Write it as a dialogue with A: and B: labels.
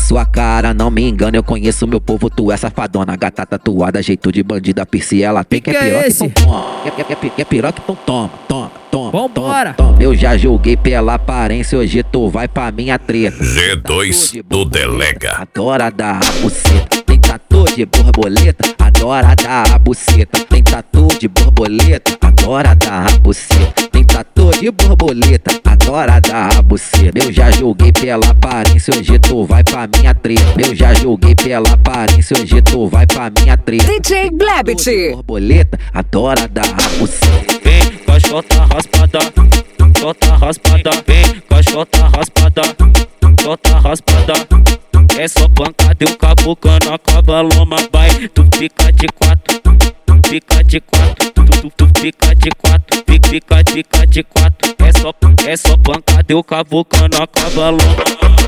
A: sua cara, não me engano, eu conheço meu povo, tu é safadona. Gata tatuada, jeito de bandida, piercing, ela tem que é piroca, então toma. Quer piroca, então toma.
B: Vambora.
A: Eu já julguei pela aparência, hoje tu vai pra minha treta.
C: G2 do Delega.
A: Adora dar a buceta, tem tatu de borboleta. Adora dar a buceta, tem tatu de borboleta. Adora dar a buceta, tem tatu de borboleta. Adora dar a buceta. Eu já julguei pela aparência, hoje tu vai pra minha treta. Eu já julguei pela aparência, hoje tu vai pra minha treta.
D: DJ Blebit.
A: Borboleta, adora dar a buceta.
E: Vem, cachota raspada, chota raspada. Vem, cachota raspada, chota raspada. É só pancada e o cabucando a cavaloma. Vai, tu fica de quatro, fica de quatro. Tu fica de quatro, fica de quatro. É só pancada e o cabucando a cavaloma.